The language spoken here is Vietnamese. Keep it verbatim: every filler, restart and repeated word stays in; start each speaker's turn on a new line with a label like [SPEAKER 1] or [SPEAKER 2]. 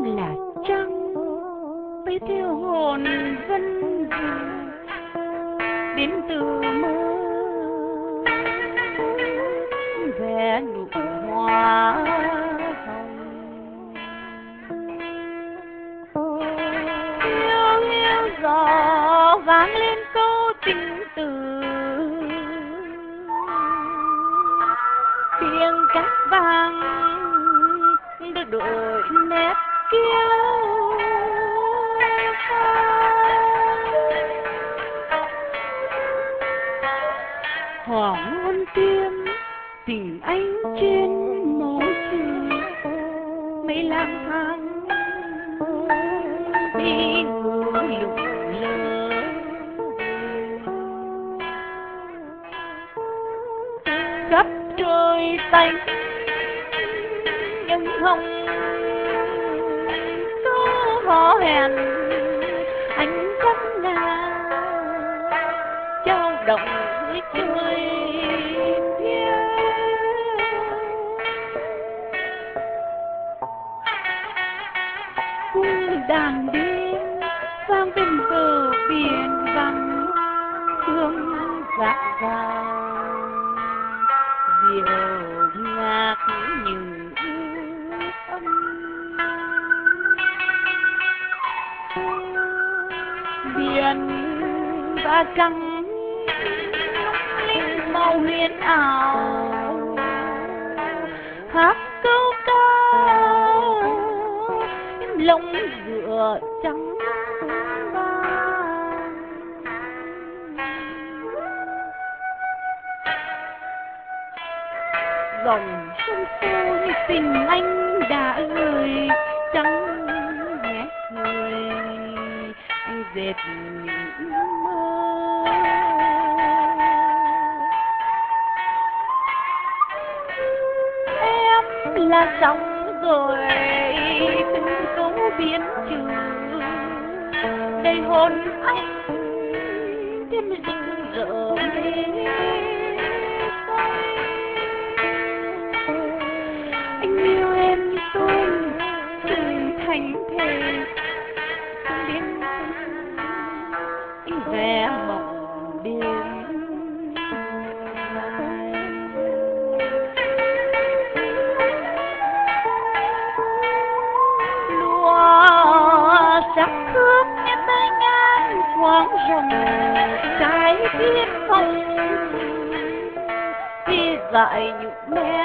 [SPEAKER 1] là trăng bay theo hồn vân rừng đến từ mơ vẽ nụ hoa hồng. Hiu hiu gió vang lên câu tình từ, tiếng cát vang được đổi nét kiêu sa. Hoàng hôn tiêm tình anh trên màu trường, mấy lang thang đi ngủ lững lờ. Khắp trời xanh nhưng hồng câu hò hẹn anh chắc là trao động dưới trời phía. Cung đàn đêm vang bên bờ biển vắng, hương rạng rào diệu ngát như âm. Biển và trăng linh màu huyền ảo, hát câu ca lông dựa trắng vàng. Dòng sông xô như tình anh đã gửi, trắng nhé cười anh dệt những mơ. Em là sóng rồi từng câu biến trừ, đầy hồn anh thêm rực rỡ mê say. Anh yêu em như tôi từng thành thề, không biến anh vẽ mộng đêm dài. Lúa sắc thước như tay ngang quang rồng, trái tim hồng khi dại những mẹ